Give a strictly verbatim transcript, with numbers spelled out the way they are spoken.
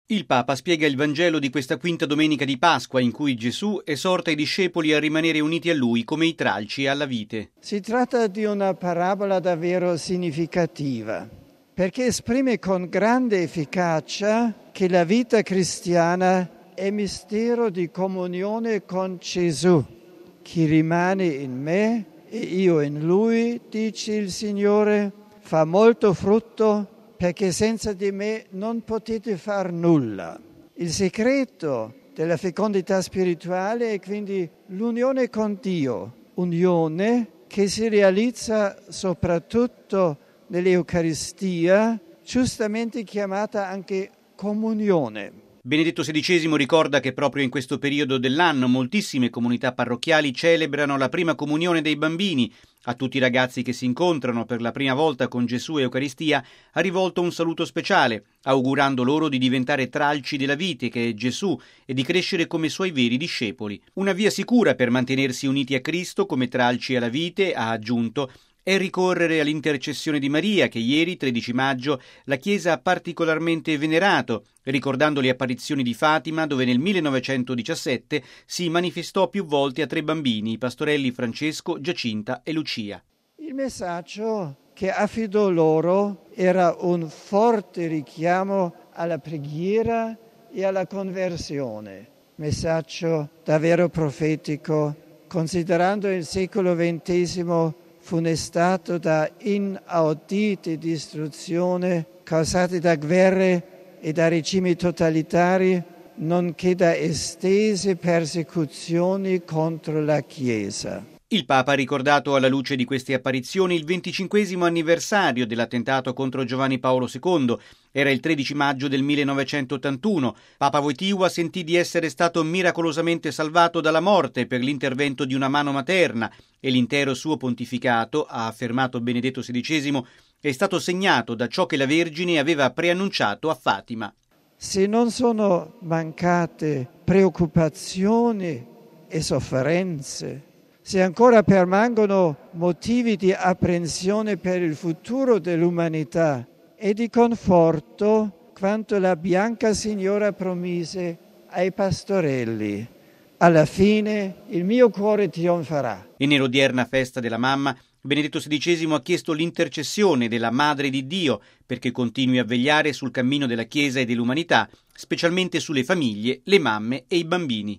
Il Papa spiega il Vangelo di questa quinta domenica di Pasqua, in cui Gesù esorta i discepoli a rimanere uniti a Lui come i tralci alla vite. Si tratta di una parabola davvero significativa, perché esprime con grande efficacia che la vita cristiana è mistero di comunione con Gesù. Chi rimane in me e io in Lui, dice il Signore, fa molto frutto, perché senza di me non potete far nulla. Il segreto della fecondità spirituale è quindi l'unione con Dio, unione che si realizza soprattutto nell'Eucaristia, giustamente chiamata anche comunione. Benedetto sedicesimo ricorda che proprio in questo periodo dell'anno moltissime comunità parrocchiali celebrano la prima comunione dei bambini. A tutti i ragazzi che si incontrano per la prima volta con Gesù e Eucaristia ha rivolto un saluto speciale, augurando loro di diventare tralci della vite che è Gesù e di crescere come suoi veri discepoli. Una via sicura per mantenersi uniti a Cristo come tralci alla vite, ha aggiunto, è ricorrere all'intercessione di Maria che ieri, tredici maggio, la Chiesa ha particolarmente venerato, ricordando le apparizioni di Fatima dove nel millenovecentodiciassette si manifestò più volte a tre bambini, i pastorelli Francesco, Giacinta e Lucia. Il messaggio che affidò loro era un forte richiamo alla preghiera e alla conversione, messaggio davvero profetico, considerando il secolo ventesimo funestato da inaudite distruzioni causate da guerre e da regimi totalitari, nonché da estese persecuzioni contro la Chiesa. Il Papa ha ricordato alla luce di queste apparizioni il venticinquesimo anniversario dell'attentato contro Giovanni Paolo secondo. Era il tredici maggio del millenovecentottantuno. Papa Wojtyła sentì di essere stato miracolosamente salvato dalla morte per l'intervento di una mano materna e l'intero suo pontificato, ha affermato Benedetto sedicesimo, è stato segnato da ciò che la Vergine aveva preannunciato a Fatima. Se non sono mancate preoccupazioni e sofferenze, se ancora permangono motivi di apprensione per il futuro dell'umanità e di conforto quanto la bianca signora promise ai pastorelli, alla fine il mio cuore trionferà. E nell'odierna festa della mamma, Benedetto sedicesimo ha chiesto l'intercessione della Madre di Dio perché continui a vegliare sul cammino della Chiesa e dell'umanità, specialmente sulle famiglie, le mamme e i bambini.